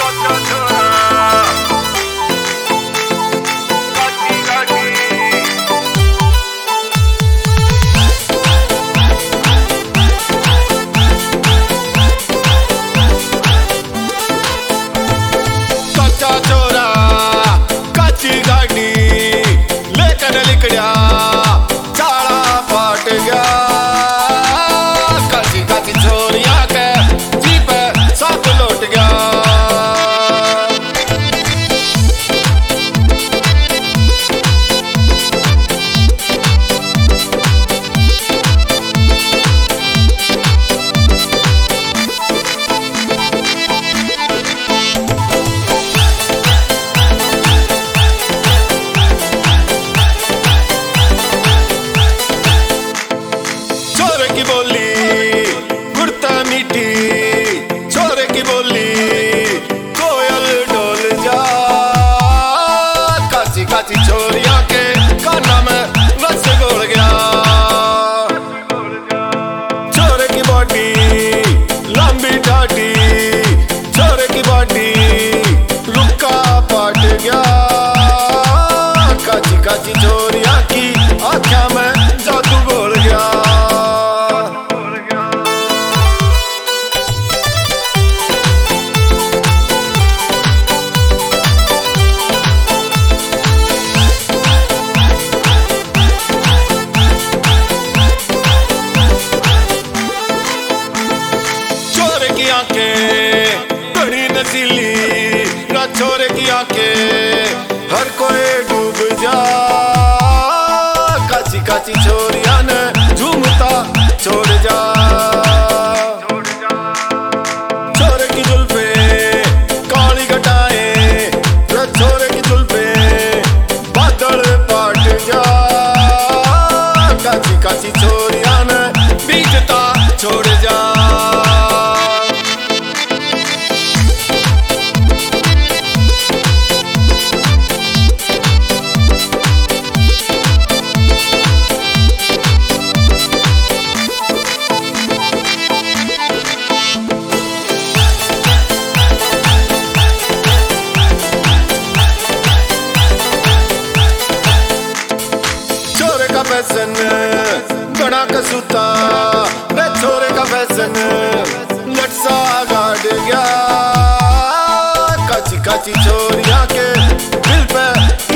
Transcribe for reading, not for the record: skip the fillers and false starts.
छोरिया के काना में रस घोल गया। छोरे की बॉडी लंबी ठाठी, छोरे की बॉडी रुका पाट गया। काची काची छोरिया की आँखों में जादू घोल गया। बड़ी नसीली ना छोरे की आंखें हर कोई डूब जा। काची काची छोरिया ने झूमता छोड़ जा। छोरे की जुल्फे काली घटाएं, छोरे की जुल्फे बादल पाट जा। काची काची छोरिया ने बीजता छोड़ जा। फैशन बड़ा कसूता रे छोरे का फैशन लटसा गाड़ गया। काची काची छोरिया के दिल पे